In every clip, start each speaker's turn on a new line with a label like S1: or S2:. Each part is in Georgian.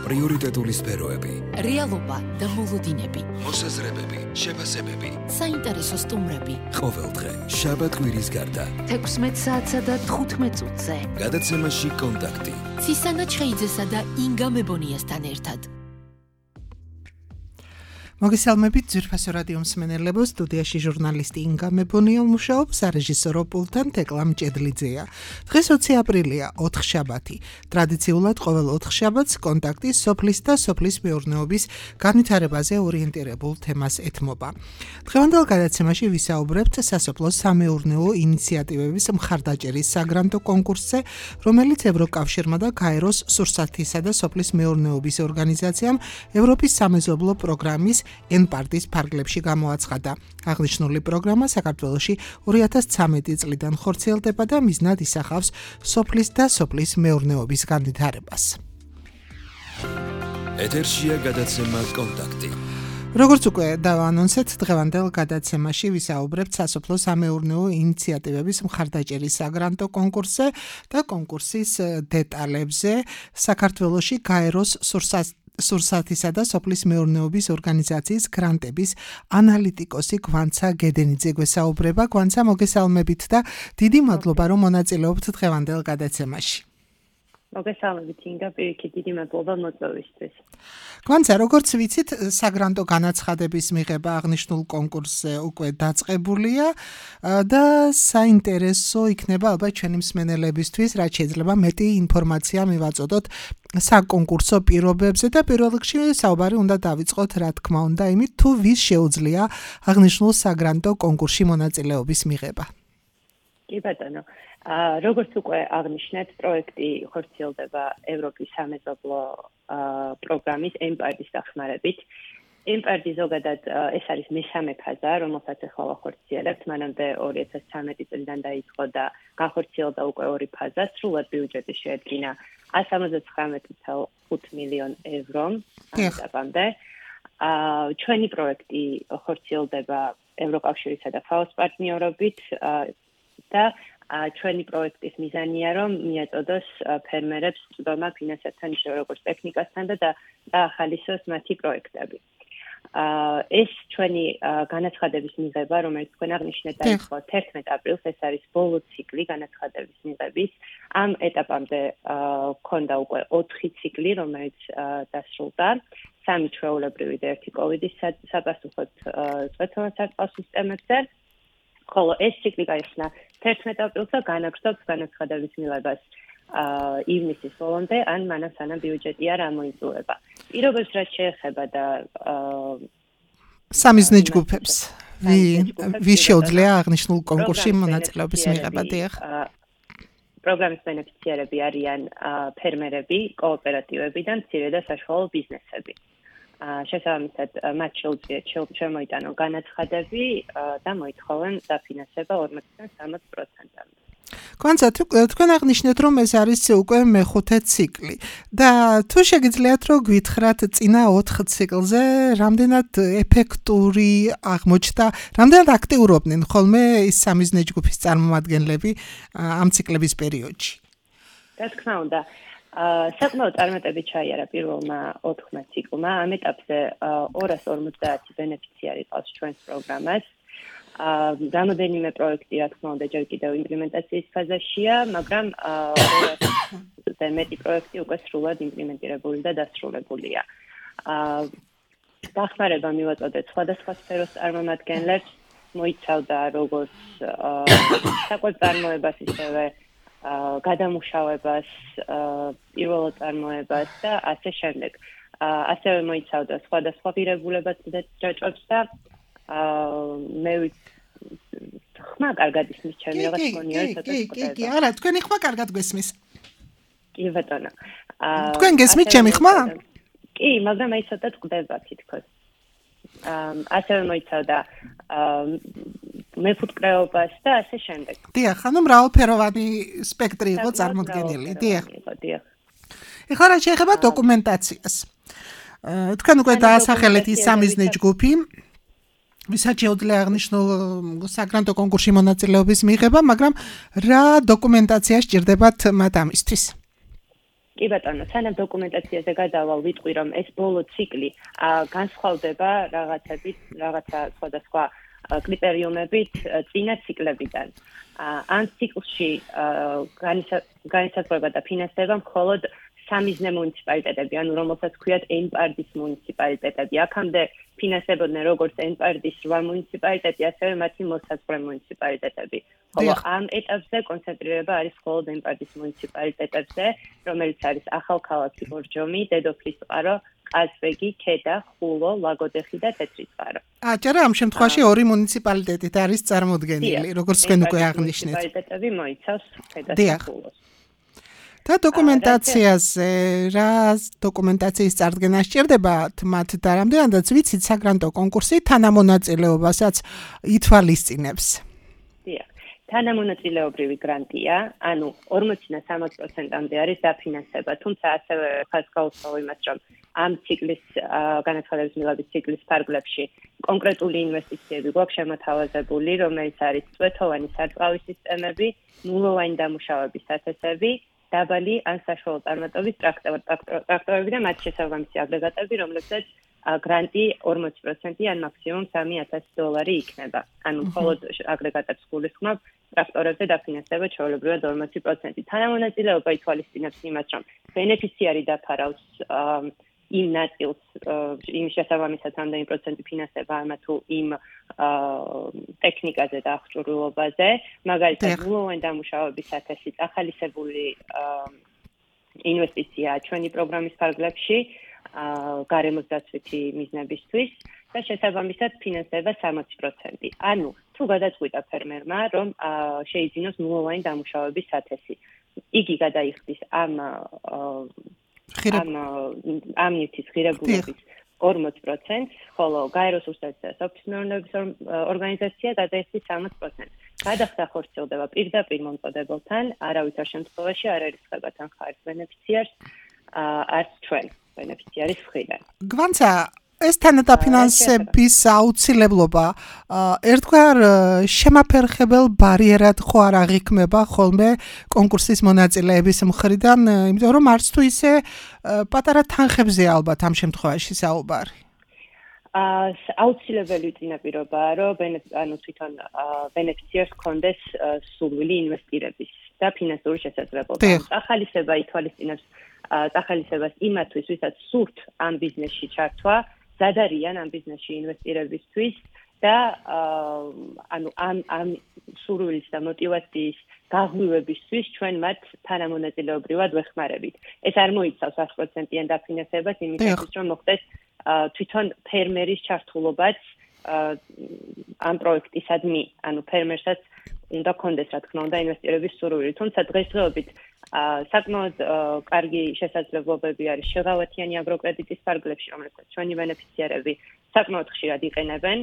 S1: პრიორიტეტული სფეროები,
S2: რეალობა და მოლოდინები,
S1: მოსაზრებები, შეფასებები,
S2: საინტერესო სტუმრები.
S1: ყოველდღე, შაბათ-კვირის გარდა,
S2: 16 საათსა და 15 წუთზე.
S1: გადაცემაში კონტაქტი.
S2: ცისანა ჩხეიძესა და ინგა მებონიასთან ერთად.
S3: მოგესალმებით ძვირფასო რადიო მსმენელებო, სტუდიაში ჟურნალისტი ინგა მებონია მუშაობს, სარეჟისორო პულტთან თეკლა მჭედლიძეა. დღეს 20 აპრილია, 4 შაბათი. ტრადიციულად ყოველ 4 შაბათს კონტაქტი სოფლის და სოფლის მეურნეობის განვითარებაზე ორიენტირებულ თემას ეთმობა. დღევანდელ გადაცემაში ვისაუბრებთ სასოფლო სამეურნეო ინიციატივების მხარდაჭერის საგრანტო კონკურსზე, რომელიც ევროკავშირმა და გაეროს სურსათისა და სოფლის მეურნეობის ორგანიზაციამ ევროპის სამეზობლო პროგრამის ENPART-ის ფარგლებში გამოაცხადა. აღნიშნული პროგრამა საქართველოში 2013 წლიდან ხორციელდება და მიზნად ისახავს სოფლის და სოფლის მეურნეობის განვითარებას.
S1: ეთერშია გადაცემა კონტაქტი.
S3: როგორც უკვე დავანონსეთ, დღევანდელ გადაცემაში ვისაუბრებთ სასოფლო სამეურნეო ინიციატივების მხარდაჭერის საგრანტო კონკურსზე და კონკურსის დეტალებზე. საქართველოში გაეროს სურსათისა და სოფლის მეურნეობის ორგანიზაციის გრანტების ანალიტიკოსი გვანცა გედენიძე გვესაუბრება. გვანცა, მოგესალმებით და დიდი მადლობა, რომ მონაწილეობთ დღევანდელ გადაცემაში.
S4: მოგესალმებით ინგა, პირიქით დიდი მადლობა მოწვევისთვის.
S3: გვანცა, როგორც ვიცით, საგრანტო განაცხადების მიღება აღნიშნულ კონკურსზე უკვე დაწყებულია და საინტერესო იქნება ალბათ ჩვენი მსმენელებისთვის, რაც შეიძლება მეტი ინფორმაცია მივაწოდოთ საკონკურსო პირობებზე და პირველ რიგში საუბარი უნდა დავიწყოთ, რა თქმა უნდა, იმით, თუ ვის შეუძლია აღნიშნულ საგრანტო კონკურსში მონაწილეობის მიღება.
S4: კი ბატონო, როგორც უკვე აღნიშნეთ, პროექტი ხორციელდება ევროპის სამეზობლო პროგრამის ENPART-ის დახმარებით. ENPART-ი ზოგადად ეს არის მესამე ფაზა, რომელსაც ახლა ვახორციელებთ. მანამდე 2013 წლიდან დაიწყო და განხორციელდა უკვე ორი ფაზა. სრულად ბიუჯეტი შეადგინა 179,5 მილიონ ევრო ამიტომდე. ჩვენი პროექტი ხორციელდება ევროკავშირისა და FAO-ს პარტნიორობით და ჩვენი პროექტის მიზანია, რომ მიაწოდოს ფერმერებს წვდომა ფინანსებთან, როგორც ტექნიკასთან და დაახალისოს მათი პროექტები. ეს ჩვენი განაცხადების მიღება, რომელიც თქვენ აღნიშნეთ, დაიწყო 11 აპრილს, ეს არის ბოლო ციკლი განაცხადების მიღების. ამ ეტაპამდე ჰქონდა უკვე 4 ციკლი, რომელიც დასრულდა. 3 ჩვეულებრივი და 1 კოვიდის საპასუხოდ წვეთოვან-სარწყავ სისტემებზე. ხოლო ეს ციკლი გაიხსნა 11 აპრილს და განაგრძობს განაცხადების მიღებას ივნისის ბოლომდე, ან მანამ სანამ ბიუჯეტი არ ამოიწურება. პირობებს რაც შეეხება და
S3: სამიზნე ჯგუფებს, ვის შეუძლია აღნიშნულ კონკურსში მონაწილეობის მიღება?
S4: პროგრამის ბენეფიციარები არიან ფერმერები, კოოპერატივები და მცირე და საშუალო ბიზნესები. შესაბამისად, მათ შეუძლიათ შემოიტანონ განაცხადები და მოითხოვენ დაფინანსება 40-დან 60%-მდე.
S3: გვანცა, თქვენ აღნიშნეთ, რომ ეს არის უკვე მეხუთე ციკლი და თუ შეგიძლიათ რომ გვითხრათ წინა 4 ციკლზე რამდენად ეფექტური აღმოჩნდა, რამდენად აქტიურობდნენ ხოლმე ის სამიზნე ჯგუფის წარმომადგენლები ამ ციკლების პერიოდში?
S4: რა თქმა უნდა, საკმაოდ წარმატებით ჩაიარა პირველმა 4 ციკლმა. ამ ეტაპზე 250 ბენეფიციარი ყავს ჩვენს პროგრამას. რამოდენიმე პროექტი, რა თქმა უნდა, ჯერ კიდევ იმპლემენტაციის ფაზაშია, მაგრამ და მეტი პროექტი უკვე სრულად იმპლემენტირებული და დასრულებულია. დახმარება მივაწოდეთ სხვადასხვა სფეროს წარმომადგენლებს, მოიცავდა როგორც საკვებ-წარმოებას, ისევე გადამუშავებას, პირველ წარმოებას და ასე შემდეგ. ასევე მოიცავდა სხვადასხვა ღირებულებებს და ჯაჭვებს და მე ხმა კარგად ისმის ჩემი რაღაც გონია ცოტა სკოტება.
S3: კი, არა, თქვენი ხმა კარგად გვესმის.
S4: კი ბატონო.
S3: თქვენ გესმით ჩემი ხმა?
S4: კი, მაგრამ აი ცოტა წყდება თითქოს. ასევე მოიცავდა მეფუტკრეობას და ასე შემდეგ.
S3: დიახ, ანუ მრავალფეროვანი სპექტრი იყო წარმოდგენილი. დიახ. ეხლა რა შეეხება დოკუმენტაციას. თქვენ უკვე დაასახელეთ ის სამიზნე ჯგუფი, ვისაც შეუძლია აღნიშნულ საგრანტო კონკურსში მონაწილეობის მიღება, მაგრამ რა დოკუმენტაცია სჭირდებათ მათ ამისთვის?
S4: კი ბატონო, სანამ დოკუმენტაციაზე გადავალ, ვიტყვი რომ ეს ბოლო ციკლი განსხვავდება რაღაცა სხვადასხვა კრიტერიუმებით წინა ციკლებიდან. ამ ციკლში განისაზღვრება და ფინანსდება მხოლოდ სამიზნე მუნიციპალიტეტები, ანუ რომელსაც ქვიათ ენპარდის მუნიციპალიტეტები. აქამდე ფინანსებოდნენ როგორც ენპარდის 8 მუნიციპალიტეტი, ასევე მათი მოსაზღვრე მუნიციპალიტეტები. ხოლო ამ ეტაპზე კონცენტრირება არის მხოლოდ ენპარდის მუნიციპალიტეტებზე, რომელიც არის ახალქალაქი ბორჯომი, დედოფლის წყარო, ყაზბეგი, ქედა, ხულო, ლაგოდეხი და თეთრიწყარო.
S3: აჭარა ამ შემთხვევაში ორი მუნიციპალიტეტით არის წარმოდგენილი, როგორც თქვენ უკვე აღნიშნეთ.
S4: მუნიციპალიტეტები მოიცავს ქედას და ხულოს.
S3: და დოკუმენტაციაზე რა დოკუმენტაციის წარდგენა სჭირდებათ მათ და რამდენადაც ვიცით საგრანტო კონკურსი თანამონაწილეობასაც ითვალისწინებს.
S4: დიახ. თანამონაწილეობრივი გრანტია, ანუ 40-დან 60%-მდე არის დაფინანსება, თუმცა ასევე ხაზს გაუსწავლო იმას, რომ ამ ციკლის განაცხადების მიღების ციკლის ფარგლებში კონკრეტული ინვესტიციები გვაქვს შემოთავაზებული, რომელიც არის წვეთოვანი სარწყავი სისტემები, ნულოვანი დამუშავების სათესები, დაბალი ან საშუალო წარმატების ტრაქტორები და მათ შესაბამისი აგრეგატები, რომლებსაც გრანტი 40% ან მაქსიმუმ $3,000 იქნება. ანუ მხოლოდ აგრეგატებს გულისხმობ, ტრაქტორებზე დაფინანსება ჩვეულებრივად 40%. თანამონაწილეობა ითვალისწინებს იმას, რომ ბენეფიციარი დაფარავს იმ ნაწილს, იმ შესაბამისად რამდენი პროცენტი ფინანსება ამა თუ იმ ტექნიკაზე და აღჭურვილობაზე, მაგალითად, ნულოვანი დამუშავების სათესი ახალისებული ინვესტიცია ჩვენი პროგრამის ფარგლებში გარემოს დაცვითი მიზნებისთვის და შესაბამისად ფინანსება 60%. ანუ თუ გადაწყვიტა ფერმერმა, რომ შეიძინოს ნულოვანი დამუშავების სათესი, იგი გადაიხდის ამ ნივთის ღირებულების 40%, ხოლო გაეროს უსტატის ოფისმეურნეობის ორგანიზაცია გადაიხდის 60%. გადახდა ხორციელდება პირდაპირ მომწოდებელთან, არავითარ შემთხვევაში არ ერისხება თან ხარჯ ბენეფიციარს, არც ჩვენ ბენეფიციარის მხრიდან.
S3: გვანცა ეს თანადაფინანსების აუცილებლობა ერთგვარ შემაფერხებელ ბარიერად ხო არ აღიქმება ხოლმე კონკურსის მონაწილეების მხრიდან, იმიტომ რომ არც თუ ისე პატარა თანხებზე ალბათ ამ შემთხვევაში საუბარი.
S4: აუცილებელი წინაპირობაა, რომ თვითონ ბენეფიციარს ჰქონდეს სურვილი ინვესტირების და ფინანსური შესაძლებლობა. ახალისება ითვალისწინებს ახალისებას იმათთვის, ვისაც სურთ ამ ბიზნესში ჩართვა, ზად არიან ამ ბიზნესში ინვესტირებისთვის და ამ სურვილის და მოტივაციის გაღვივებისთვის ჩვენ მათ თანამონაწილეობრივად ვეხმარებით. ეს არ მოიცავს 100%-იან დაფინანსებას, იმისათვის რომ მოხდეს თვითონ ფერმერის ჩართულობაც ამ პროექტისადმი, ანუ ფერმერსაც უნდა კონდეს რა თქმა უნდა ინვესტირების სურვილი, თუმცა დღესდღეობით საკმაოდ კარგი შესაძლებლობები არის შეღავათიანი აგროკრედიტის ფარგლებში, რომელსაც ჩვენი ბენეფიციარები საკმაოდ ხშირად იყენებენ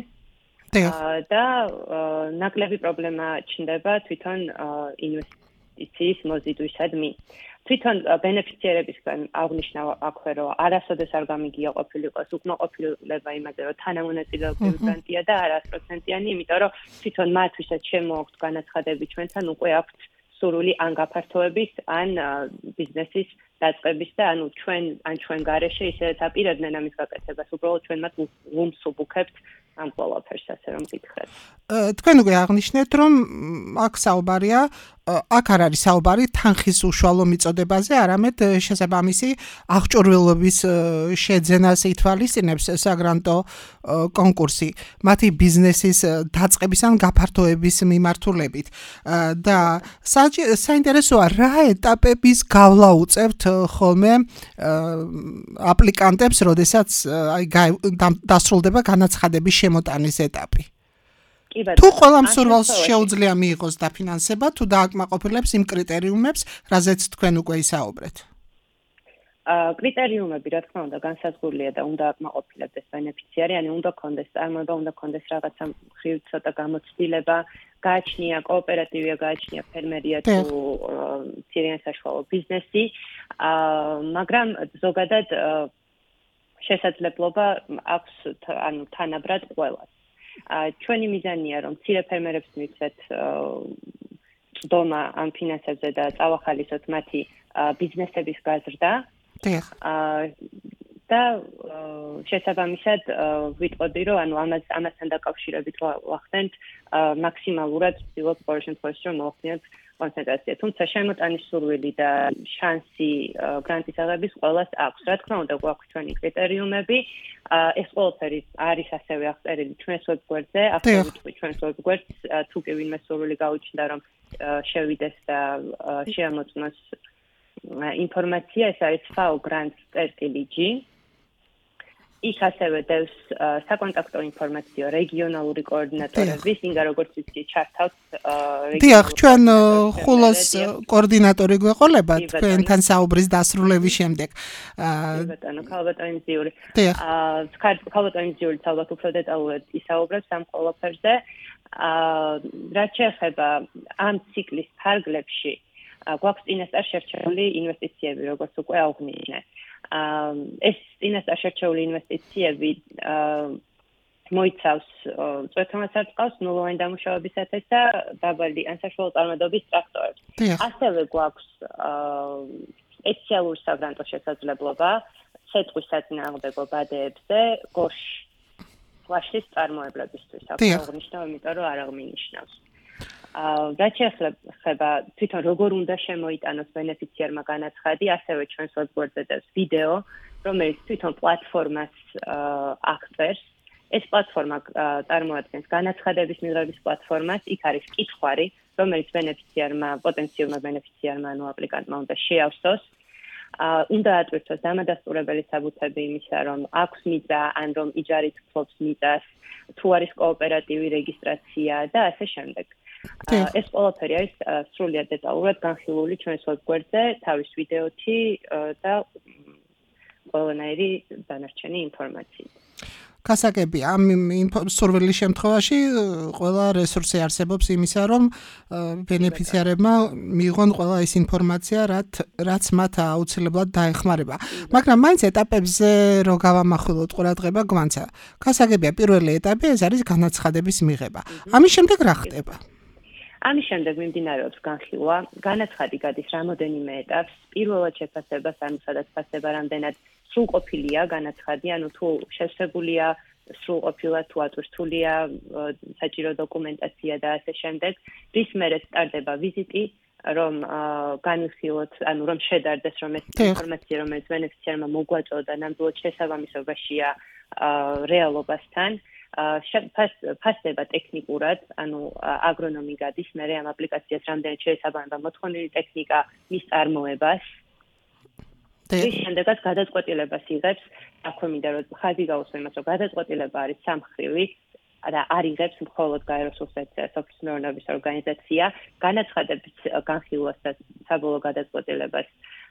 S4: და ნაკლები პრობლემა ჩნდება თვითონ ინვესტიციის მოზიდვისადმი. თვითონ ბენეფიციარებისგან აღნიშნავ აქვე, რომ არასოდეს არ გამიგია ყოფილიყოს უკმაყოფილება იმაზე, რომ თანამონაწილეობრივი გრანტია და არა 100%-იანი, იმიტომ რომ თვითონ მათ ვისაც შემოაქვთ განაცხადები ჩვენთან უკვე აქვთ სურვილი ან გაფართოების, ან ბიზნესის დაწყების და ანუ ჩვენ გარეშე ისედაც აპირებდნენ ამის გაკეთებას, უბრალოდ ჩვენ მათ ლუმს ვუქებთ ამ ყველაფერს, ასე რომ გითხრათ.
S3: თქვენ უკვე აღნიშნეთ, რომ აქ საუბარია, აქ არ არის საუბარი თანხის უშუალო მიწოდებაზე, არამედ შესაბამისი აღჭურვილობის შეძენას ითვალისწინებს საგრანტო კონკურსი მათი ბიზნესის დაწყების ან გაფართოების მიმართულებით. და საინტერესოა, რა ეტაპების გავლა უწევთ ხოლმე აპლიკანტებს, როდესაც დასრულდება განაცხადების შემოტანის ეტაპი. თუ ყველა მსურველს შეუძლია მიიღოს დაფინანსება, თუ დააკმაყოფილებს იმ კრიტერიუმებს, რაზეც თქვენ უკვე ისაუბრეთ.
S4: კრიტერიუმები, რა თქმა უნდა, განსაზღვრულია და უნდა აკმაყოფილებდეს ბენეფიციარი, ანუ უნდა ქონდეს წარმოება, უნდა ქონდეს რაღაცა მხრივ ცოტა გამოცდილება, გააჩნია კოოპერატივია, გააჩნია ფერმერია თუ მცირე ან საშუალო ბიზნესი, მაგრამ ზოგადად შესაძლებლობა აქვს ანუ თანაბრად ყველას. ჩვენი მიზანია, რომ მცირე ფერმერებს მივცეთ წდომა ამ ფინანსებზე და წავახალისოთ მათი ბიზნესების გაზრდა.
S3: დიახ.
S4: და შესაბამისად ვიტყოდი რომ ანუ ამასთან დაკავშირებით ვახდენთ მაქსიმალურად ვცდილობ ყოველ შემთხვევაში რომ მოვხდიოთ კონცენტრაცია. თუმცა შემოტანის სურვილი და შანსი გრანტის აღების ყველას აქვს. რა თქმა უნდა, გვაქვს ჩვენი კრიტერიუმები. ეს ყველაფერი არის ასევე აღწერილი ჩვენს ვებგვერდზე. ახლა ვიტყვი ჩვენს ვებგვერდს, თუ კი ვინმე სურვილი გაუჩნდა რომ შევიდეს და შეამოწმოს ინფორმაცია, ეს არის FAO-grants.gr. იქ ასევე დევს საკონტაქტო ინფორმაციო რეგიონალური კოორდინატორების, ინგა როგორც ვიცი, ჩართავს
S3: დიახ, ჩვენ ხულოს კოორდინატორი გვეყოლებათ თქვენთან საუბრის დასრულების შემდეგ.
S4: ბატონო, ქალბატონი მზიური. ქალბატონი მზიური ალბათ უფრო დეტალურად ისაუბრებს ამ ყველაფერზე. რაც შეეხება ამ ციკლის ფარგლებში, გვაქვს წინასწარ შერჩეული ინვესტიციები, როგორც უკვე აღვნიშნე. ეს წინასწარ შერჩეული ინვესტიციები მოიცავს წვეთომასარწყავს, ნულოვანი დამუშავებისათვის და დაბალი ან საშუალო წარმოდობის ტრაქტორებს. ასევე გვაქვს სპეციალური საგრანტო შესაძლებლობა ცეცხლის საწინააღმდეგო ბადეებზე გოშის წარმოებლებისთვის. აღნიშნავ, იმიტომ რომ არ აღმინიშნავს. რაც შეეხება თვითონ როგორ უნდა შემოიტანოს ბენეფიციარმა განაცხადი, ასევე ჩვენს ვებგვერდზე დევს ვიდეო, რომელიც თვითონ პლატფორმას აღწერს. ეს პლატფორმა წარმოადგენს განაცხადების მიღების პლატფორმას, იქ არის კითხვარი, რომელიც პოტენციურმა ბენეფიციარმა ანუ აპლიკანტმა უნდა შეავსოს. უნდა ატვირთოს დამადასტურებელი საბუთები იმისა, რომ აქვს მიწა, ან რომ იჯარით ფლობს მიწას, თუ არის კოოპერატივი რეგისტრაცია და ასე შემდეგ. ეს ყველაფერი არის სრულიად დეტალურად განხილული ჩვენს ვებგვერდზე, თავის ვიდეოთი და ყველანაირი დანარჩენი ინფორმაციით.
S3: გასაგებია, ამ სურვილის შემთხვევაში ყველა რესურსი არსებობს იმისა, რომ ბენეფიციარებმა მიიღონ ყველა ის ინფორმაცია, რაც მათ აუცილებლად დაეხმარება. მაგრამ მაინც ეტაპებზე რო გავამახვილოთ ყურადღება გვანცა. გასაგებია, პირველი ეტაპი ეს არის განაცხადების მიღება. ამის შემდეგ რა ხდება?
S4: ამის შემდეგ მიმდინარეობს განხილვა. განაცხადი გადის რამოდენიმე ეტაპს. პირველად შეფასებას, ანუ სადაც ფასება რამდენად სრულყოფილია განაცხადი, ანუ თუ შევსებულია სრულყოფილად, თუ ატვირთულია საჭირო დოკუმენტაცია და ასე შემდეგ. რის მერე სტარდება ვიზიტი, რომ განვიხილოთ, ანუ რომ შედარდეს, რომ ეს ინფორმაცია, რომელიც ბენეფიციარმა მოგვაწოდა, ნამდვილად შესაბამისობაშია რეალობასთან. ფასდება ტექნიკურად, ანუ აგრონომი გადის, მერე ამ აპლიკაციას რამდენად შეესაბამება მოთხოვნილი ტექნიკა მის წარმოებას. რის შემდეგაც გადაწყვეტილებას იღებს, აქვე მინდა რომ ხაზი გაუსვა იმას, რომ გადაწყვეტილება არის სამხრივი და არ იღებს მხოლოდ გაეროს სოფლის მეურნეობის ორგანიზაცია, განაცხადების განხილვას და საბოლოო გადაწყვეტილებას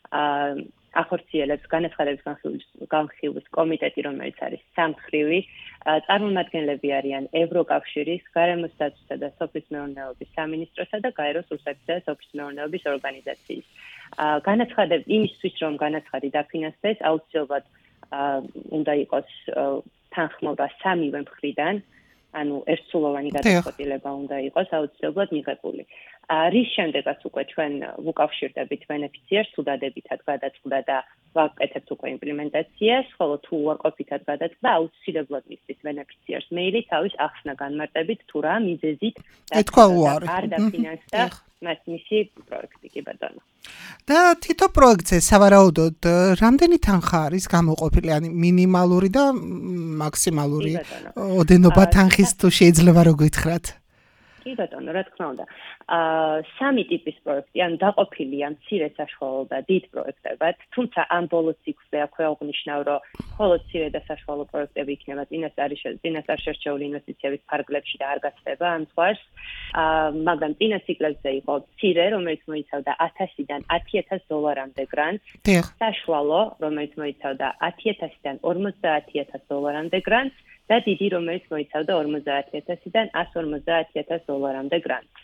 S4: ახორციელებს განაცხადების განხილვის კომიტეტი, რომელიც არის სამხრივი. წარმომადგენლები არიან ევროკავშირის, გარემოს დაცვისა და სოფლის მეურნეობის სამინისტროსა და გაეროს რუსეთისა და სოფლის მეურნეობის ორგანიზაციის. განაცხადები იმისთვის, რომ განაცხადი დაფინანსდეს, აუცილებლად უნდა იყოს თანხმობა სამივე მხრიდან, ანუ ერთსულოვანი გადაწყვეტილება უნდა იყოს აუცილებლად მიღებული. რის შემდეგაც უკვე ჩვენ ვუკავშირდებით ბენეფიციარს, თუ დადებითად გადაწყდა და ვაკეთებთ უკვე იმპლემენტაციას, ხოლო თუ უარყოფითად გადაწყდა, აუცილებლად მისცეს ბენეფიციარს მეილი თავის ახსნა განმარტებით, თუ რა მიზეზით არ დაფინანსდა მისი პროექტი, კი ბატონო.
S3: და თითო პროექტზე სავარაუდოდ რამდენი თანხა არის გამოყოფილი, ანუ მინიმალური და მაქსიმალური ოდენობა თანხის თუ შეიძლება რო გითხრათ?
S4: კი ბატონო, რა თქმა უნდა. სამი ტიპის პროექტი, ანუ დაყოფილია მცირე საშუალო და დიდ პროექტებად, თუმცა ამ ბოლო ციკლზე აქვე აღნიშნავ, რომ მხოლოდ მცირე და საშუალო პროექტები იქნება წინასწარ შერჩეული ინვესტიციების ფარგლებში და არ გაცდება ამ ზღვარს, მაგრამ წინა ციკლებზე იყო მცირე, რომელიც მოიცავდა 1000-დან 10000 დოლარამდე გრანტს, საშუალო, რომელიც მოიცავდა 10000-დან 50000 დოლარამდე გრანტს და დიდი, რომელიც მოიცავდა 50000-დან 150000 დოლარამდე გრანტს.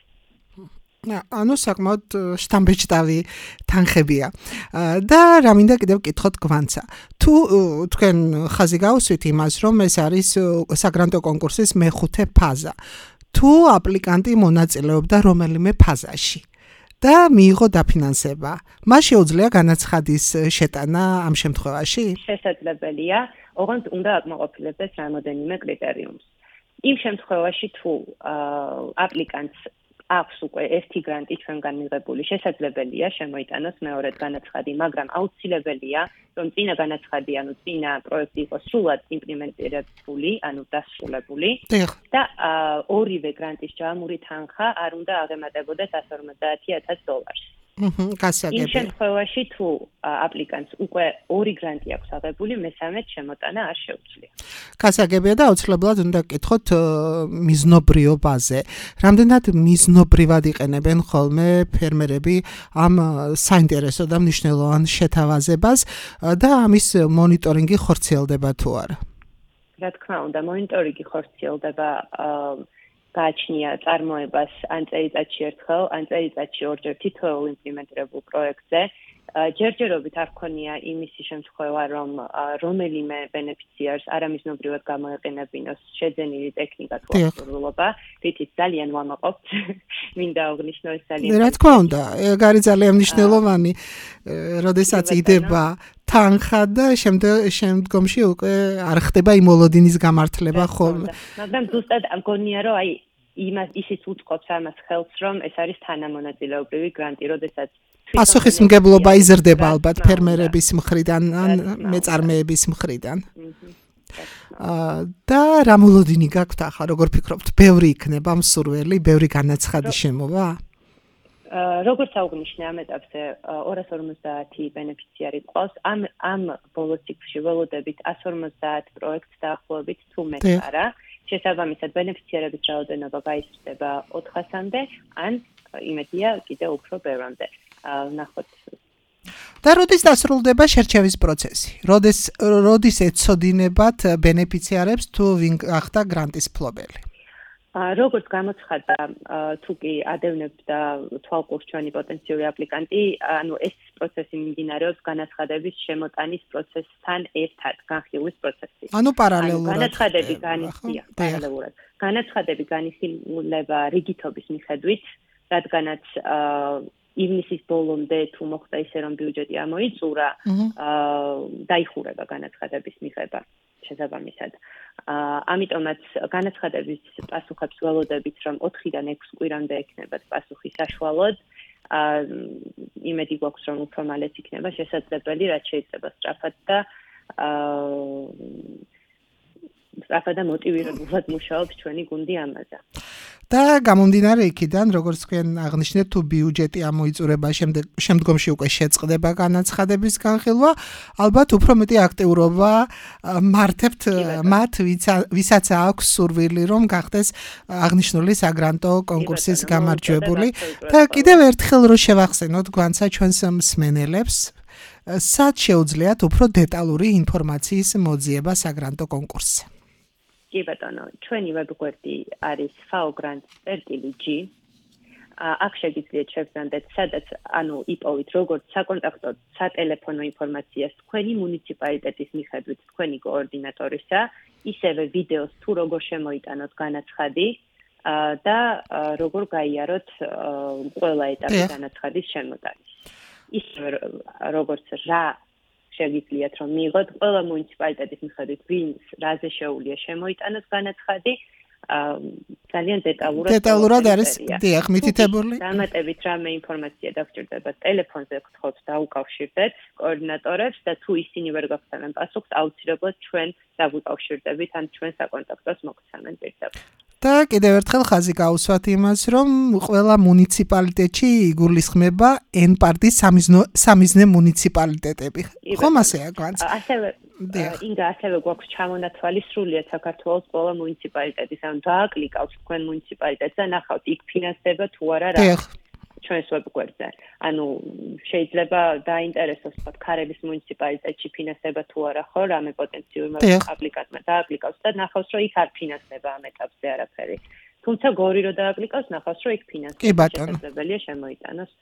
S3: ანუ საკმაოდ შთამბეჭდავი თანხებია. და რა მინდა კიდევ კითხოთ გვანცა. თუ თქვენ ხაზი გაუსვით იმას, რომ ეს არის საგრანტო კონკურსის მეხუთე ფაზა. თუ აპლიკანტი მონაწილეობდა რომელიმე ფაზაში და მიიღო დაფინანსება. მას შეუძლია განაცხადის შეტანა ამ შემთხვევაში?
S4: შესაძლებელია, ოღონდ უნდა აკმაყოფილებდეს რამოდენიმე კრიტერიუმს. იმ შემთხვევაში თუ აპლიკანტს აქვს უკვე ერთი გრანტი ჩვენგან მიღებული, შესაძლებელია შემოიტანოს მეორედ განაცხადი, მაგრამ აუცილებელია, რომ წინა განაცხადი, ანუ წინა პროექტი იყოს სრულად იმპლემენტირებული, ანუ დასრულებული და ორივე გრანტის ჯამური თანხა არ უნდა აღემატებოდეს $150,000. იმ შემთხვევაში თუ აპლიკანტს უკვე ორი გრანტი აქვს აღებული, მესამედ შემოტანა არ შეუძლია.
S3: გასაგებია და აუცილებლად უნდა გკითხოთ მიზნობრიობაზე. რამდენად მიზნობრივად იყენებენ ხოლმე ფერმერები ამ საინტერესო და მნიშვნელოვან შეთავაზებას და ამის მონიტორინგი ხორციელდება თუ არა?
S4: რა თქმა უნდა, მონიტორინგი ხორციელდება გააჩნია წარმოებას ან წელიწადში ერთხელ, ან წელიწადში ორჯერ თითოეულ იმპლემენტირებულ პროექტზე. ჯერჯერობით არ ქონია იმისი შემთხვევა, რომ რომელიმე ბენეფიციარს არამიზნობრივად გამოეყენებინოს შეძენილი ტექნიკა თუ აღჭურვილობა, რითიც ძალიან ვამაყობთ. მინდა აღნიშნო ეს ძალიან.
S3: რა თქმა უნდა, ეგ არის ძალიან მნიშვნელოვანი, როდესაც იდება თანხა და შემდგომში უკვე არ ხდება იმ ოლოდინის გამართლება ხოლმე.
S4: მაგრამ ზუსტად მგონია, რომ აი ისიც უწყობს ამას ხელს, რომ ეს არის თანამონაწილეობრივი გრანტი, როდესაც
S3: პასუხისმგებლობა იზრდება ალბათ ფერმერების მხრიდან ან მეწარმეების მხრიდან. და რა მოლოდინი გაქვთ ახლა, როგორ ფიქრობთ, ბევრი იქნება მსურველი, ბევრი განაცხადი შემოვა?
S4: როგორც აღვნიშნე ამ ეტაპზე 250 ბენეფიციარი ყავს. ამ ბოლო ციკლში ველოდებით 150 პროექტს დაახლოებით თუ მეტ არა. შესაბამისად ბენეფიციარების რაოდენობა გაიზრდება 400-მდე, ან იმედია კიდევ უფრო ბევრამდე. ნახოთ.
S3: და როდის დასრულდება შერჩევის პროცესი? როდის ეცოდინებათ ბენეფიციარებს თუ ვინ გახდა გრანტის მფლობელი?
S4: როგორც გამოცხადდა, თუ კი ადევნებდა თვალყურს ჩვენი პოტენციური აპლიკანტი, ანუ ეს პროცესი მიმდინარეობს განაცხადების შემოტანის პროცესთან ერთად, განხილვის პროცესში.
S3: ანუ პარალელურად.
S4: განაცხადები პარალელურად. განაცხადები განიხილება რიგითობის მიხედვით, რადგანაც ივნისის ბოლომდე თუ მოხდა ისე რომ ბიუჯეტი ამოიწურა, დაიხურება განაცხადების მიღება შესაბამისად. ამიტომაც განაცხადების პასუხებს ველოდებით, რომ 4-დან 6 კვირამდე ექნებათ პასუხი საშუალოდ. იმედი გვაქვს, რომ უფრო მალეც იქნება შესაძლებელი, რაც შეიძლება სწრაფად და მოტივირებულად მუშაობს ჩვენი გუნდი ამაზე.
S3: და გამომდინარე იქიდან, როგორც თქვენ აღნიშნეთ, თუ ბიუჯეტი ამოიწურება, შემდგომში უკვე შეწყდება განაცხადების განხილვა, ალბათ უფრო მეტი აქტიურობა მართებთ მათ, ვისაც აქვს სურვილი, რომ გახდეს აღნიშნული საგრანტო კონკურსის გამარჯვებული. და კიდევ ერთხელ რო შევახსენოთ გვანცა ჩვენს მსმენელებს, სად შეუძლიათ უფრო დეტალური ინფორმაციის მოძიება საგრანტო კონკურსზე?
S4: კი ბატონო, ჩვენი ვებგვერდი არის faogrants.g. აქ შეგიძლიათ შევძანდეთ, სადაც ანუ იპოვით როგორც საკონტაქტო სატელეფონო ინფორმაციას თქვენი მუნიციპალიტეტის მიხედვით თქვენი კოორდინატორისა, ისევე ვიდეოს თუ როგორ შემოიტანოთ განაცხადი და როგორ გაიაროთ ყველა ეტაპი განაცხადის შემოტანის. ისევე როგორც რა შეგიძლიათ რომ მიიღოთ ყველა მუნიციპალიტეტის მიხედვით ვინს რაზე შეუძლია შემოიტანოს განაცხადი ძალიან დეტალურად
S3: არის დიახ მითითებული.
S4: დამატებით რამე ინფორმაცია დაგჭირდება ტელეფონზე გთხოვთ დაუკავშირდეთ კოორდინატორებს და თუ ისინი ვერ გაგცემენ პასუხს აუცილებლად ჩვენ დაგვიკავშირდებით ან ჩვენ საკონტაქტოს მოგცემენ პირდაპირ.
S3: და კიდევ ერთხელ ხაზი გაუსვათ იმას, რომ ყველა მუნიციპალიტეტში იგულისხმება N-პარტის სამიზნე მუნიციპალიტეტები. ხომ ასეა გვანც?
S4: ასევე გვაქვს ჩამონათვალი სრულიად საქართველოს ყველა მუნიციპალიტეტის, ანუ დააკლიკავთ თქვენ მუნიციპალიტეტს და ნახავთ იქ ფინანსდება თუ არა რა. ჩვენს ვებგვერდზე. ანუ შეიძლება დაინტერესოს თქვა ქარების მუნიციპალიტეტში ფინანსდება თუ არა ხო, რამე პოტენციურმა აპლიკანტმა დააკლიკავს და ნახავს, რომ იქ არ ფინანსდება ამ ეტაპზე არაფერი. თუმცა გორი რო დააკლიკავს, ნახავს, რომ იქ ფინანსდება. შესაძლებელია შემოიტანოს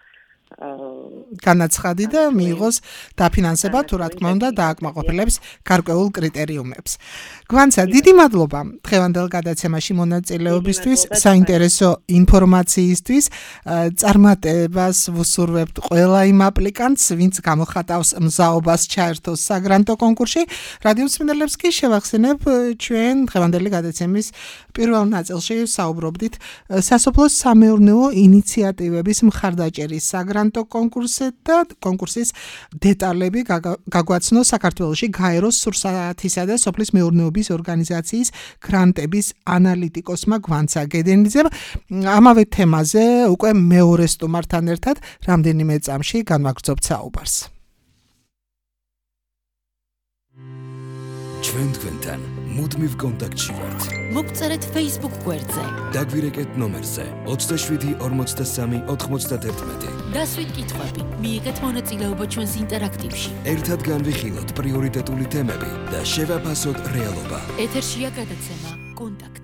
S3: განაცხადი და მიიღოს დაფინანსება თუ რა თქმა უნდა დააკმაყოფილებს გარკვეულ კრიტერიუმებს. გვანცა დიდი მადლობა დღევანდელ გადაცემაში მონაწილეობისთვის, საინტერესო ინფორმაციისთვის. წარმატებას ვუსურვებთ ყველა იმ აპლიკანტს, ვინც გამოხატავს მზაობას ჩაერთოს საგრანტო კონკურსში. რადიო მსმენელებს კი შევახსენებ, ჩვენ დღევანდელი გადაცემის პირველ ნაწილში საუბრობდით სასოფლო სამეურნეო ინიციატივების მხარდაჭერის საგრანტო კონკურსზე და კონკურსის დეტალები გაგვაცნო საქართველოში გაეროს სურსათისა და სოფლის მეურნეობის ორგანიზაციის გრანტების ანალიტიკოსმა გვანცა გედენიძემ. ამავე თემაზე უკვე მეორე სტუმართან ერთად რამდენიმე წამში განვაგრძობთ საუბარს.
S1: ჩვენ თქვენთან მუდმივ კონტაქტში ვართ.
S2: მოგწერეთ Facebook გვერდზე.
S1: დაგვირეკეთ ნომერზე 27 43 91.
S2: დასვით კითხვები, მიიღეთ მონაწილეობა ჩვენს ინტერაქტივში.
S1: ერთად განვიხილოთ პრიორიტეტული თემები და შევაფასოთ რეალობა.
S2: ეთერშია გადაცემა კონტაქტი.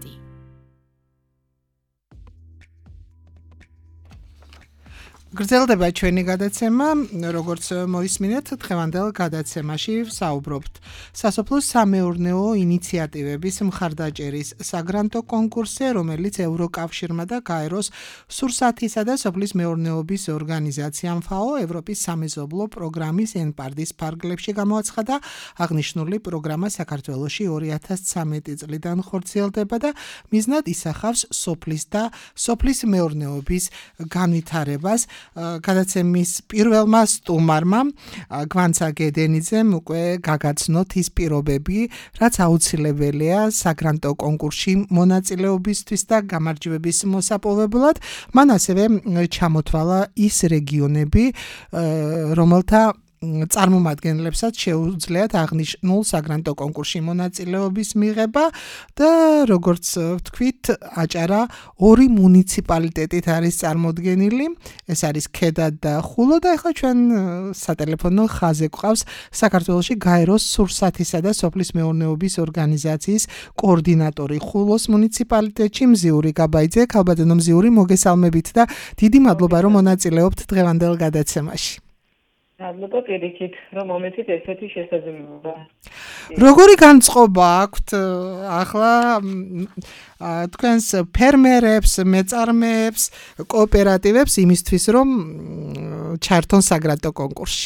S3: გრძელდება ჩვენი გადაცემა, როგორც მოისმინეთ, დღევანდელ გადაცემაში ვსაუბრობთ სასოფლო სამეურნეო ინიციატივების მხარდაჭერის საგრანტო კონკურსზე, რომელიც ევროკავშირმა და გაეროს სურსათისა და სოფლის მეურნეობის ორგანიზაციამ FAO ევროპის სამეზობლო პროგრამის ENPARD-ის ფარგლებში გამოაცხადა. აღნიშნული პროგრამა საქართველოში 2013 წლიდან ხორციელდება და მიზნად ისახავს სოფლის და სოფლის მეურნეობის განვითარებას. გადაცემის პირველმა სტუმარმა გვანცა გედენიძემ უკვე გაგაცნოთ ის პირობები, რაც აუცილებელია საგრანტო კონკურსში მონაწილეობისთვის და გამარჯვების მოსაპოვებლად. მან ასევე ჩამოთვალა ის რეგიონები, რომელთა წარმომადგენლებსაც შეუძლიათ აღნიშნულ საგრანტო კონკურსში მონაწილეობის მიღება და როგორც ვთქვით, აჭარა 2 მუნიციპალიტეტით არის წარმოდგენილი. ეს არის ქედა და ხულო და ახლა ჩვენ სატელეფონო ხაზზე გვყავს საქართველოში გაეროს სურსათისა და სოფლის მეურნეობის ორგანიზაციის კოორდინატორი ხულოს მუნიციპალიტეტში მზიური გაბაიძე. ქალბატონო მზიური, მოგესალმებით და დიდი მადლობა რომ მონაწილეობთ დღევანდელ გადაცემაში.
S5: მადლობა პირიქით, რომ მომეცით ესეთი შესაძლებლობა.
S3: როგორი განწყობა აქვთ ახლა თქვენს ფერმერებს, მეწარმეებს, კოოპერატივებს იმისთვის, რომ ჩართონ საგრანტო კონკურსში?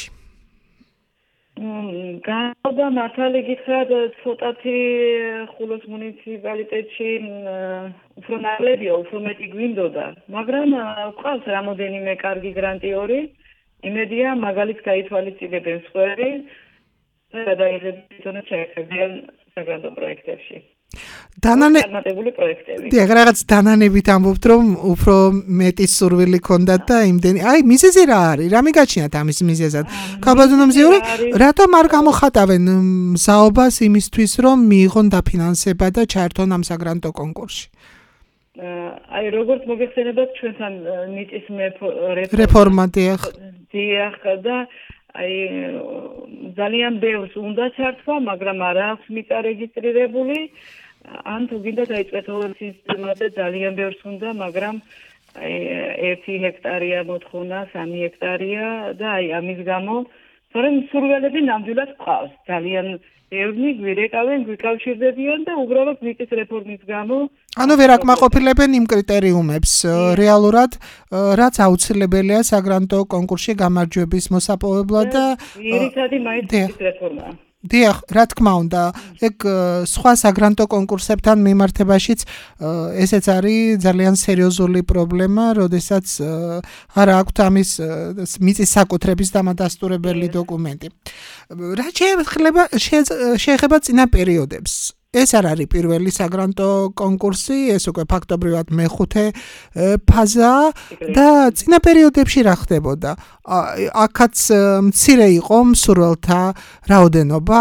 S5: განწყობა მართალი გითხრათ, ცოტათი ხულოს მუნიციპალიტეტში უფრო ნაკლებია, უფრო მეტი გვინდოდა, მაგრამ ყავს რამოდენიმე კარგი გრანტიორი. იმედია მაგალითს გაითვალისწინებენ სხვები და გადაიღებენ შეეხებიან საგრანტო პროექტებში. დამატებული პროექტები.
S3: დიახ, რაღაც დანანებით ამბობთ, რომ უფრო მეტი სურვილი ქონდათ და იმდენი. აი, მიზეზი რა არის? რა მიგაჩნიათ ამის მიზეზად? ქალბატონო მზიური, რატომ არ გამოხატავენ მზაობას იმისთვის, რომ მიიღონ დაფინანსება და ჩაერთონ ამ საგრანტო კონკურსში?
S5: აი, როგორც მოგეხსენებათ, ჩვენთან მიწის
S3: რეფორმა დიახ
S5: და აი ძალიან ბევრს უნდა ჩართვა, მაგრამ არ აქვს მიწა რეგისტრირებული. ან თუ გინდა დაიწყეთ ორი სისტემაზე ძალიან ბევრს უნდა, მაგრამ აი 1 ჰექტარია მოთხოვნა, 3 ჰექტარია და აი ამის გამო, თორემ სურვილები ნამდვილად ყავს. ძალიან ბევრი გვირეკავენ, გვიკავშირდებიან და უბრალოდ მიწის რეფორმის გამო
S3: ანუ ვერ აკმაყოფილებენ იმ კრიტერიუმებს რეალურად, რაც აუცილებელია საგრანტო კონკურსში გამარჯვების მოსაპოვებლად და
S5: ერთადი მაინც მიწის რეფორმაა.
S3: დიახ, რა თქმა უნდა, ეგ სხვა საგრანტო კონკურსებთან მიმართებაშიც ესეც არის ძალიან სერიოზული პრობლემა, როდესაც არ აქვთ ამის მიწის საკუთრების დამადასტურებელი დოკუმენტი. რა შეეხება წინა პერიოდებს? ეს არ არის პირველი საგრანტო კონკურსი, ეს უკვე ფაქტობრივად მეხუთე ფაზა და წინა პერიოდებში რა ხდებოდა? აქაც მცირე იყო მსურველთა რაოდენობა?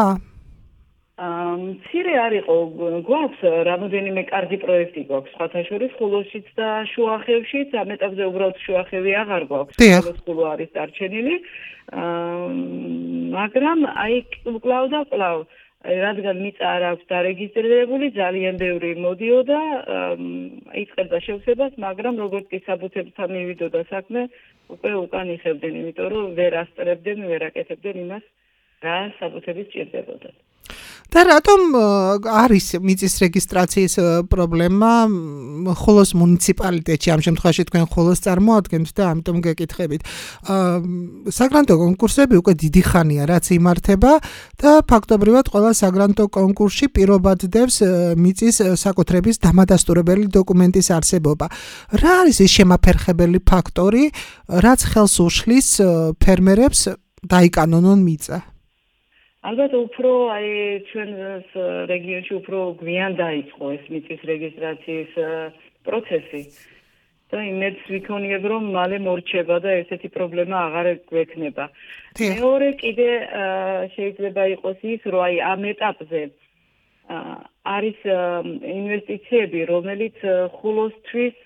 S5: მცირე არ იყო, გვაქვს რამოდენიმე კარგი პროექტი გვაქვს, სხვათა შორის ხულოშიც და შუახევშიც, ამ ეტაპზე უბრალოდ შუახევი აღარ გვაქვს, ხულო არის დარჩენილი, მაგრამ აი კლავ და კლავ რადგან მიწა არ აქვს დარეგისტრირებული, ძალიან ბევრი მოდიოდა, იწყებდა შევსებას, მაგრამ როგორც კი საბუთებთან მივიდოდა საქმე, უკვე უკან იხევდნენ, იმიტომ რომ ვერ ასწრებდნენ, ვერ აკეთებდნენ იმას, რა საბუთები სჭირდებოდა.
S3: და რატომ არის მიწის რეგისტრაციის პრობლემა ხოლოს მუნიციპალიტეტში, ამ შემთხვევაში თქვენ ხოლოს წარმოადგენთ და ამიტომ გეკითხებით. საგრანტო კონკურსები უკვე დიდი ხანია, რაც იმართება და ფაქტობრივად ყველა საგრანტო კონკურსში პირობად დევს მიწის საკუთრების დამადასტურებელი დოკუმენტის არსებობა. რა არის ეს შემაფერხებელი ფაქტორი, რაც ხელს უშლის ფერმერებს დაიკანონონ მიწა?
S5: ალბათ უფრო ჩვენ რეგიონში უფრო გვიან დაიწყო ეს მიწის რეგისტრაციის პროცესი და იმედს ვიქონიებ რომ მალე მორჩება და ესეთი პრობლემა აღარ გვექნება. მეორე კიდე შეიძლება იყოს ის რომ ამ ეტაპზე არის ინვესტიციები რომელიც ხულოსთვის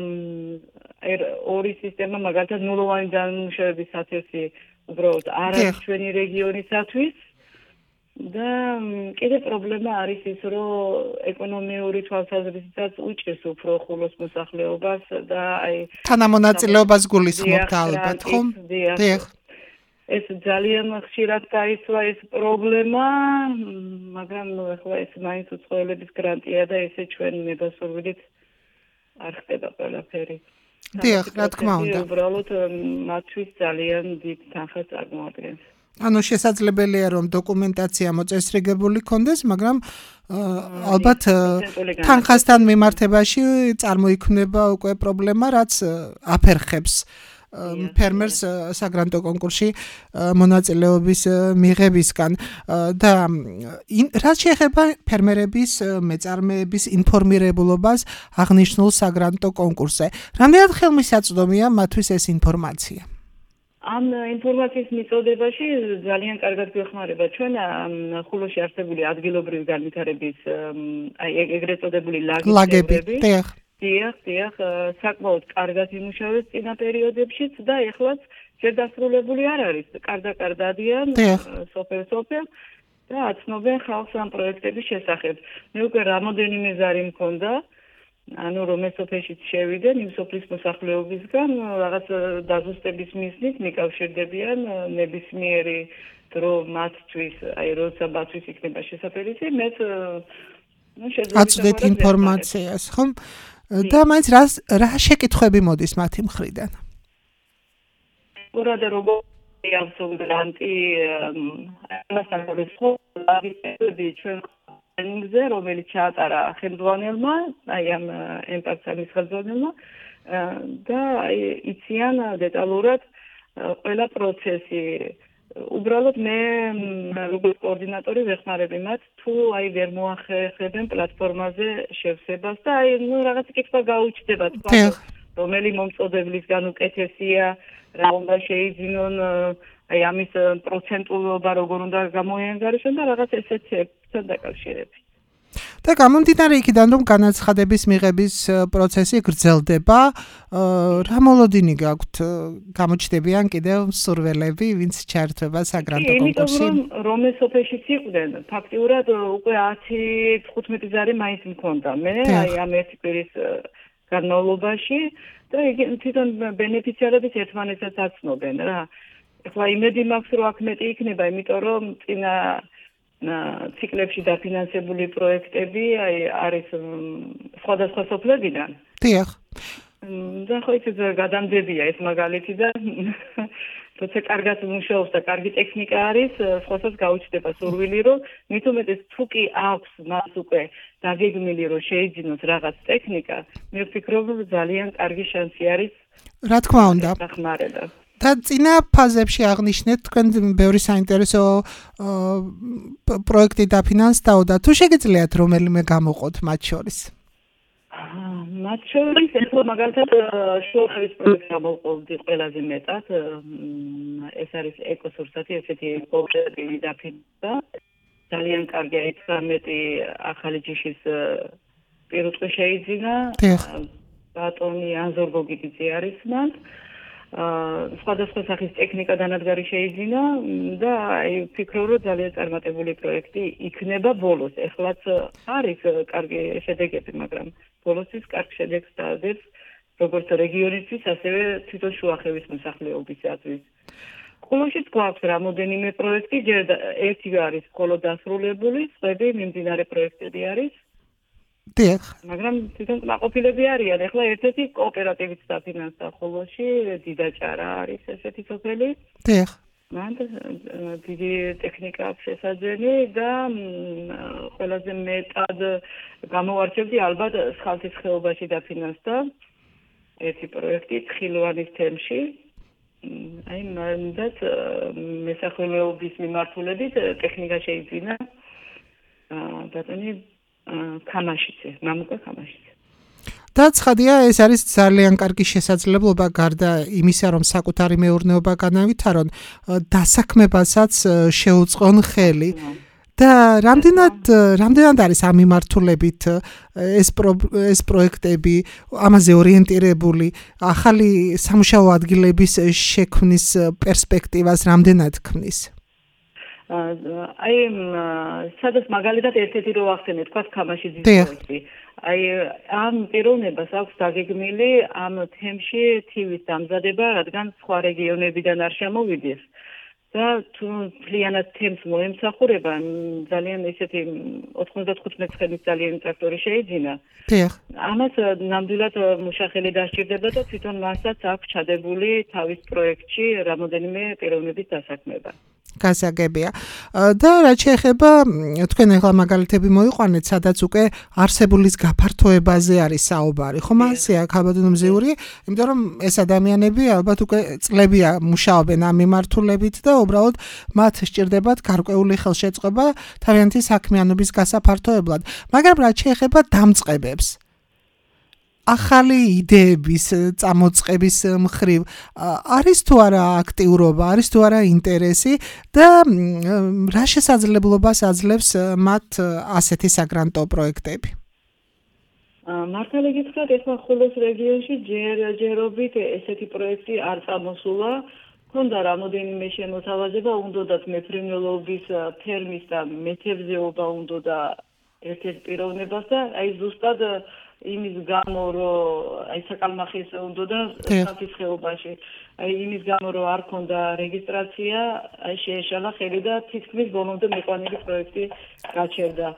S5: ორი სისტემა მაგალითად ნულოვანი დამუშავების სათევსი უბრალოდ არ არის ჩვენი რეგიონისათვის და კიდე პრობლემა არის ის, რომ ეკონომიური თვალსაზრისითაც უჭირს უფრო ხულოს მოსახლეობას და
S3: თანამონაწილეობას გულისხმობთ ალბათ, ხო?
S5: ეს ძალიან ხშირად გაიცვა ეს პრობლემა, მაგრამ ახლა ეს მაინც უცხოელების გრანტია და ესე ჩვენ მებასურვილით არ ხდება ყველაფერი.
S3: რა თქმა უნდა.
S5: უბრალოდ მათთვის ძალიან დიდ თანხას წარმოადგენს.
S3: ანუ შესაძლებელია რომ დოკუმენტაცია მოწესრიგებული კონდეს, მაგრამ ალბათ თანხასთან მიმართებაში წარმოიქმნება უკვე პრობლემა, რაც აფერხებს ფერმერს საგრანტო კონკურსში მონაწილეობის მიღებისგან და რაც შეეხება ფერმერების მეწარმეების ინფორმირებულობას აღნიშნულ საგრანტო კონკურსზე, რამდენად ხელმისაწვდომია მათთვის ეს ინფორმაცია?
S5: ამ ინფორმაციის მიწოდებაში ძალიან კარგად გვეხმარება ჩვენ ხულოში არსებული ადგილობრივი განვითარების ეგრეთ წოდებული ლაგები. დიახ, საკმაოდ კარგად იმუშავებს წინა პერიოდებშიც და ეხლაც შედასრულებული არ არის. კარდადიან სოფელ და აცნობენ ხალხს ამ პროექტების შესახებ. მე უკვე რამოდენიმე ზარი მქონდა ანუ რომ სოფელშიც შევიდნენ იმ სოფლის მოსახლეობისგან რაღაც დაზუსტების მიზნით მიკავშირდებიან ნებისმიერი დრო მათთვის როცა მათთვის იქნება შესაძლებელი მეც
S3: აწვდეთ ინფორმაციას ხომ და მაინც რა შეკითხვები მოდის მათი მხრიდან?
S5: ურადე როგორი აქვს გრანტი მასთან შედარებით ჩვენ ზე რომელიც ჩაატარა ხელმძღვანელმა, ამ ემპარცალის ხელმძღვანელმა და იციან დეტალურად ყველა პროცესი. უბრალოდ მე როგორც კოორდინატორი ვეხმარებ მათ, თუ ვერ მოახერხებენ პლატფორმაზე შევსებას და რაღაც კითხვა გაუჩნდება თქვა, რომელი მომწოდებლისგან უკეთესია, რა უნდა შეიძინონ, ამის პროცენტულობა როგორ უნდა გამოიანგარიშონ და რაღაც ესეთებთან დაკავშირებით.
S3: და გამომდინარე იქიდან რომ განაცხადების მიღების პროცესი გრძელდება, რა მოლოდინი გაქვთ? გამოჩნდებიან კიდევ მსურველები, ვინც ჩაერთვება საგრანტო კონკურსში?
S5: იმიტომ რომ სოფელშიც იყვნენ, ფაქტიურად უკვე 10-15 ზარი მაინც მქონდა მე, ამ ერთი კვირის განმავლობაში და თვითონ ბენეფიციარებიც ერთმანეთსაც აცნობენ რა. ახლა იმედი მაქვს რომ აქ მეტი იქნება, იმიტომ რომ წინა ციკლებში დაფინანსებული პროექტები არის სხვადასხვა სოფლებიდან.
S3: დიახ.
S5: და ხო იცით გადამდებია ეს მაგალითი და თორე კარგად მუშაობს და კარგი ტექნიკა არის, სხვასაც გაუჩნდება სურვილი რომ მით უმეტეს თუ კი აქვს მას უკვე დაგეგმილი რომ შეიძინოს რაღაც ტექნიკა, მე ვფიქრობ რომ ძალიან კარგი შანსი არის.
S3: რა თქმა უნდა.
S5: დახმარება.
S3: და წინა ფაზებში აღნიშნეთ თქვენ ბევრი საინტერესო პროექტი დაფინანსდაო და თუ შეგიძლიათ რომელიმე გამოყოთ მათ შორის?
S5: მათ შორის ახლა მაგალითად შუახევის პროექტი გამოვყოლდი ყველაზე მეტად. ეს არის ეკოსურსათი, ესეთი კოოპერატივი დაფინანსდა. ძალიან კარგია 19 ახალი ჯიშის პირუტყვი შეიძინა. ბატონი ანზორ გოგიძე არის მან. სხვადასხვა სახის ტექნიკა დანადგარი შეიძინა და აი ვფიქრობ, რომ ძალიან წარმატებული პროექტი იქნება ბოლოს. ეხლაც არის კარგი შედეგები, მაგრამ ბოლოსთვის კარგ შედეგს დაადებს როგორც რეგიონისთვის, ასევე თვითონ შუახევის მოსახლეობისათვის. ხულოშიც გვაქვს რამოდენიმე პროექტი, ჯერ ერთი არის მხოლოდ დასრულებული, სხვები მიმდინარე პროექტები არის.
S3: დიახ.
S5: მაგრამ თვითონ კმაყოფილები არიან. ეხლა ერთ-ერთი კოოპერატივით დაფინანსდა ხულოში, დიდაჭარა არის ესეთი სოფელი.
S3: დიახ.
S5: მან დიდი ტექნიკა აქვს შესაძლებელი და ყველაზე მეტად გამოვარჩევდი ალბათ სხალთის ხეობაში დაფინანსდა ერთი პროექტი თხილვანის თემში. აი მანდაც მესახველეობის მიმართულებით ტექნიკა შეიძინა ბატონი ქამაშიძე, მამუკა ქამაშიძე.
S3: და ცხადია, ეს არის ძალიან კარგი შესაძლებლობა გარდა იმისა, რომ საკუთარი მეურნეობა განავითარონ, დასაქმებასაც შეუწყონ ხელი. და რამდენად არის ამ მიმართულებით ეს პროექტები ამაზე ორიენტირებული, ახალი სამუშაო ადგილების შექმნის პერსპექტივას რამდენად ქმნის?
S5: აი სადაც მაგალითად ერთ-ერთი რო ახსენე, თქვა ქამაშიძის პროექტი. აი ამ პიროვნებას აქვს დაგეგმილი ამ თემში თივის დამზადება, რადგან სხვა რეგიონებიდან არ შემოვიდეს. და თუ მთლიანად თემს მოემსახურება, ძალიან ესეთი 95 მეცხენის ძალიან ტრაქტორი შეიძინა.
S3: დიახ.
S5: ამას ნამდვილად მუშახელი დასჭირდება და თვითონ მასაც აქვს ჩადებული თავის პროექტში რამოდენიმე პიროვნების დასაქმება.
S3: გასაგებია. და რაც შეეხება თქვენ ახლა მაგალითები მოიყვანეთ, სადაც უკვე არსებულის გაფართოებაზე არის საუბარი, ხომ ასეა ქალბატონო მზიური? იმიტომ რომ ეს ადამიანები ალბათ უკვე წლებია მუშაობენ ამ მიმართულებით და უბრალოდ მათ სჭირდებათ გარკვეული ხელშეწყობა თავიანთი საქმიანობის გასაფართოებლად. მაგრამ რაც შეეხება დამწყებებს, ახალი იდეების წამოწყების მხრივ არის თუ არა აქტიურობა, არის თუ არა ინტერესი და რა შესაძლებლობას აძლევს მათ ასეთი საგრანტო პროექტები?
S5: მართალი გითხრათ, ეხლა ხულოს რეგიონში ჯერობით ესეთი პროექტი არ წამოსულა. ქონდა რამოდენიმე შემოთავაზება, უნდოდათ მეფრინველობის ფერმის და მეთევზეობა უნდოდა ერთ-ერთ პიროვნებას და აი ზუსტად იმის გამო, რომ აი საკალმახის უნდოდა სხალთის ხეობაში. აი იმის გამო, რომ არ ქონდა რეგისტრაცია, აი შეეშალა ხელი და თითქმის ბოლომდე მეყვანილი პროექტი გაჩერდა.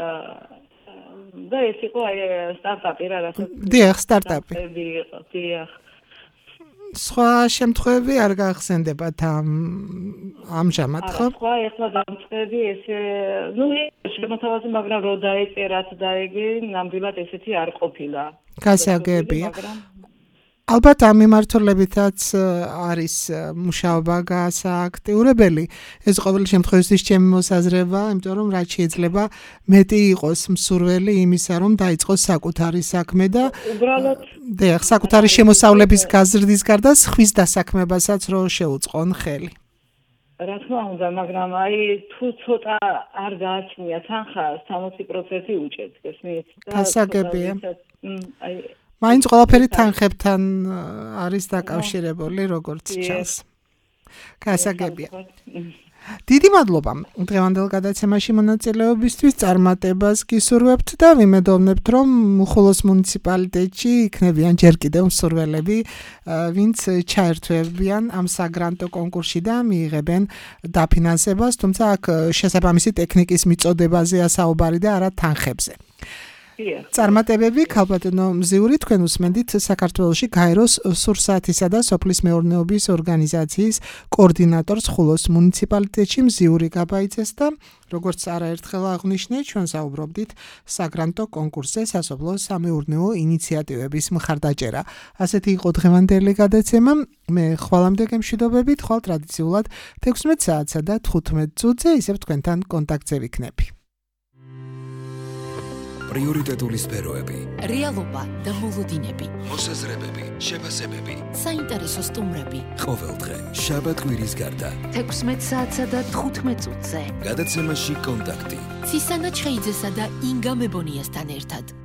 S5: და ეს იყო აი სტარტაპი რა რასაც.
S3: დიახ, სტარტაპი.
S5: დიახ.
S3: სხვა შემთხვევები არ გახსენდებათ ამჟამად, ხო?
S5: სხვა ეხლა დამწყები ესე, შემოთავაზე, მაგრამ რო დაეწერათ და იგი ნამდვილად ესეთი არ ყოფილა.
S3: გასაგებია. ალბათ ამ მიმართულებითაც არის მუშაობა გასააქტიურებელი. ეს ყოველ შემთხვევაში ჩემი მოსაზრება, იმიტომ რომ რაც შეიძლება მეტი იყოს მსურველი იმისა, რომ დაიწყოს საკუთარი საქმე და
S5: უბრალოდ
S3: საკუთარი შემოსავლების გაზრდის გარდა ხვის დასაქმებასაც რო შეუწყონ ხელი.
S5: რა თქმა უნდა, მაგრამ აი თუ ცოტა არ გააჩნია თანხა 60% უჭერს, გესმით?
S3: გასაგებია. მაინც ყველაფერი თანხებთან არის დაკავშირებული, როგორც ჩანს. გასაგებია. დიდი მადლობა დღევანდელ გადაცემაში მონაწილეობისთვის, წარმატებას გისურვებთ და ვიმედოვნებთ, რომ ხულოს მუნიციპალიტეტში იქნებიან ჯერ კიდევ მსურველები, ვინც ჩაერთვებიან ამ საგრანტო კონკურსში და მიიღებენ დაფინანსებას, თუმცა აქ შესაბამისი ტექნიკის მიწოდებაზეა საუბარი და არა თანხებზე. წარმატებები ქალბატონო მზიური, თქვენ უსმენთ საქართველოში გაეროს სურსათისა და სოფლის მეურნეობის ორგანიზაციის კოორდინატორს ხულოს მუნიციპალიტეტში მზიური გაბაიძეს და როგორც არაერთხელ აღნიშნე, ჩვენ საუბრობდით საგრანტო კონკურსზე სასოფლო სამეურნეო ინიციატივების მხარდაჭერა. ასეთი იყო დღევანდელი გადაცემა. მე ხვალამდე გემშვიდობებით, ხვალ ტრადიციულად 16 საათსა და 15 წუთზე ისევ თქვენთან კონტაქტზე ვიქნები.
S1: პრიორიტეტული სფეროები,
S2: რეალობა და მოლოდინები,
S1: მოსაზრებები, შეფასებები,
S2: საინტერესო სტუმრები.
S1: ყოველდღე შაბათ-კვირის გარდა
S2: 16 საათსა და 15 წუთზე.
S1: გადაცემაში კონტაქტი.
S2: ცისანა ჩხეიძესა და ინგა მებონიასთან ერთად.